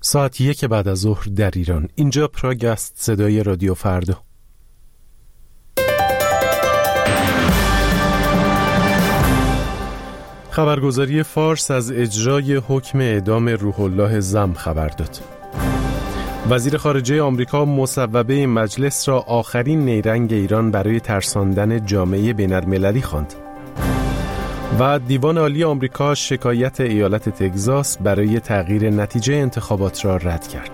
ساعت 1 بعد از ظهر در ایران. اینجا پراگ است، صدای رادیو فردا. خبرگزاری فارس از اجرای حکم اعدام روح الله زم خبر داد. وزیر خارجه آمریکا مصوبه مجلس را آخرین نیرنگ ایران برای ترساندن جامعه بین‌المللی خواند. و دیوان عالی آمریکا شکایت ایالت تگزاس برای تغییر نتیجه انتخابات را رد کرد.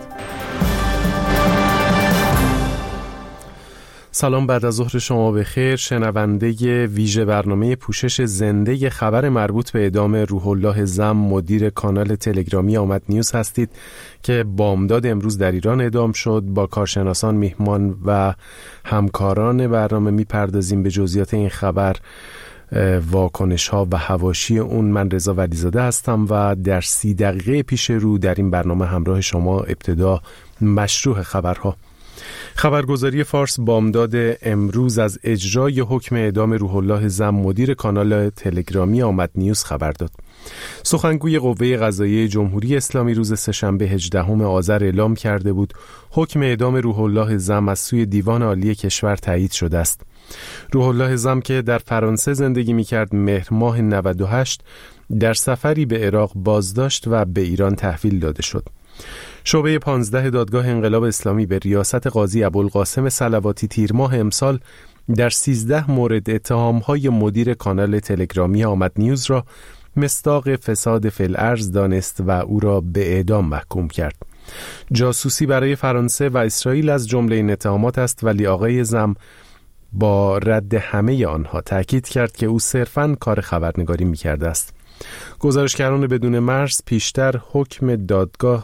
سلام، بعد از ظهر شما بخیر. شنونده ویژه برنامه پوشش زنده خبر مربوط به اعدام روح الله زم مدیر کانال تلگرامی آمد نیوز هستید که بامداد امروز در ایران اعدام شد. با کارشناسان، میهمان و همکاران برنامه میپردازیم به جزئیات این خبر، واکنش ها و حواشی اون. من رضا ولیزاده هستم و در 30 دقیقه پیش رو در این برنامه همراه شما. ابتدا مشروع خبرها. خبرگزاری فارس بامداد امروز از اجرای حکم اعدام روح الله زم مدیر کانال تلگرامی آمد نیوز خبر داد. سخنگوی قوه قضاییه جمهوری اسلامی روز سه‌شنبه 18 آذر اعلام کرده بود حکم اعدام روح الله زم از سوی دیوان عالی کشور تایید شده است. روح الله زم که در فرانسه زندگی می‌کرد، مهر ماه 98 در سفری به عراق بازداشت و به ایران تحویل داده شد. شعبه 15 دادگاه انقلاب اسلامی به ریاست قاضی ابوالقاسم صلواتی تیر ماه امسال در 13 مورد اتهام‌های مدیر کانال تلگرامی آمد نیوز را مصداق فساد فی الارض دانست و او را به اعدام محکوم کرد. جاسوسی برای فرانسه و اسرائیل از جمله این اتهامات است، ولی آقای زم با رد همه آنها تأکید کرد که او صرفاً کار خبرنگاری می‌کرده است. گزارشگران بدون مرز پیشتر حکم دادگاه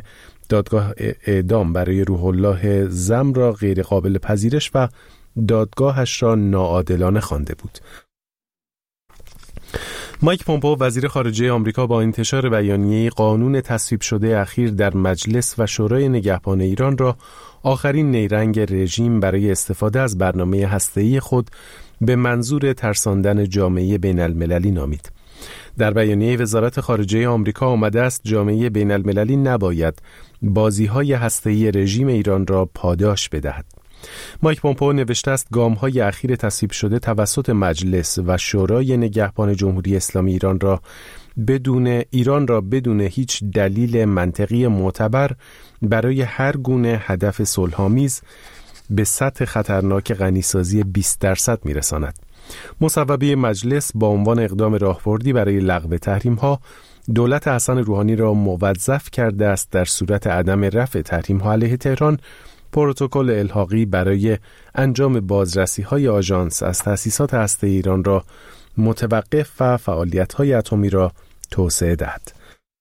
اعدام برای روح الله زم را غیر قابل پذیرش و دادگاهش را ناعادلانه خوانده بود. مایک پومپئو وزیر خارجه آمریکا با انتشار بیانیه قانون تصویب شده اخیر در مجلس و شورای نگهبان ایران را آخرین نیرنگ رژیم برای استفاده از برنامه هسته‌ای خود به منظور ترساندن جامعه بین‌المللی نامید. در بیانیه وزارت خارجه آمریکا آمده است جامعه بین‌المللی نباید بازی‌های هسته‌ای رژیم ایران را پاداش بدهد. مایک پومپئو نوشته است گام‌های اخیر تصویب شده توسط مجلس و شورای نگهبان جمهوری اسلامی ایران را بدون هیچ دلیل منطقی معتبر برای هر گونه هدف صلح‌آمیز به سطح خطرناک غنیسازی 20% می‌رساند. مصوبه مجلس با عنوان اقدام راهبردی برای لغو تحریم‌ها دولت حسن روحانی را موظف کرده است در صورت عدم رفع تحریم‌ها علیه تهران پروتکل الحاقی برای انجام بازرسی‌های آژانس از تأسیسات هسته‌ای ایران را متوقف و فعالیت‌های اتمی را توسعه دهد.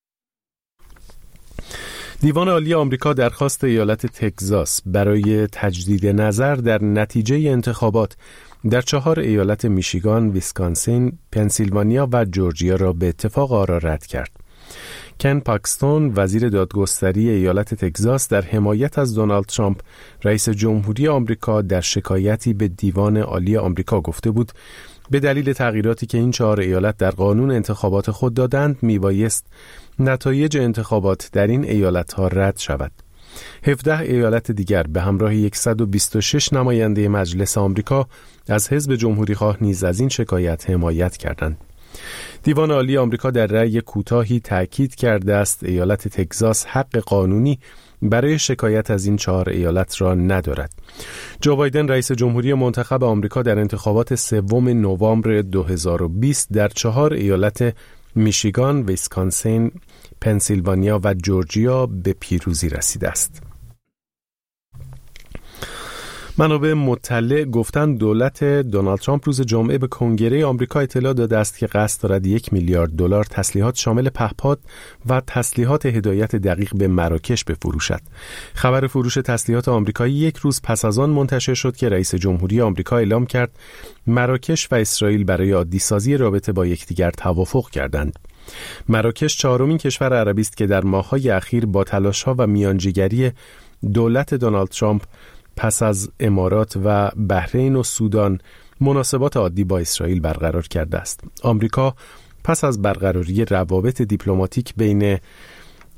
دیوان عالی آمریکا درخواست ایالت تگزاس برای تجدید نظر در نتیجه انتخابات در 4 ایالت میشیگان، ویسکانسین، پنسیلوانیا و جورجیا را به اتفاق آرا رد کرد. کن پاکستون وزیر دادگستری ایالت تگزاس در حمایت از دونالد ترامپ رئیس جمهوری آمریکا در شکایتی به دیوان عالی آمریکا گفته بود به دلیل تغییراتی که این 4 ایالت در قانون انتخابات خود دادند میبایست نتایج انتخابات در این ایالت‌ها رد شود. 17 ایالت دیگر به همراه 126 نماینده مجلس آمریکا از حزب جمهوری‌خواه نیز از این شکایت حمایت کردند. دیوان عالی آمریکا در رأی کوتاهی تأکید کرده است ایالت تگزاس حق قانونی برای شکایت از این 4 ایالت را ندارد. جو بایدن رئیس جمهوری منتخب آمریکا در انتخابات 3 نوامبر 2020 در 4 ایالت میشیگان، ویسکانسین، پنسیلوانیا و جورجیا به پیروزی رسیده است. منابع مطلع گفتند دولت دونالد ترامپ روز جمعه به کنگره آمریکا اطلاع داده است که قصد دارد $1 میلیارد تسلیحات شامل پهپاد و تسلیحات هدایت دقیق به مراکش بفروشد. خبر فروش تسلیحات آمریکایی 1 روز پس از آن منتشر شد که رئیس جمهوری آمریکا اعلام کرد مراکش و اسرائیل برای عادی‌سازی رابطه با یکدیگر توافق کردند. مراکش 4مین کشور عربی است که در ماه‌های اخیر با تلاش‌ها و میانجیگری دولت دونالد ترامپ پس از امارات و بحرین و سودان مناسبات عادی با اسرائیل برقرار کرده است. آمریکا پس از برقراری روابط دیپلماتیک بین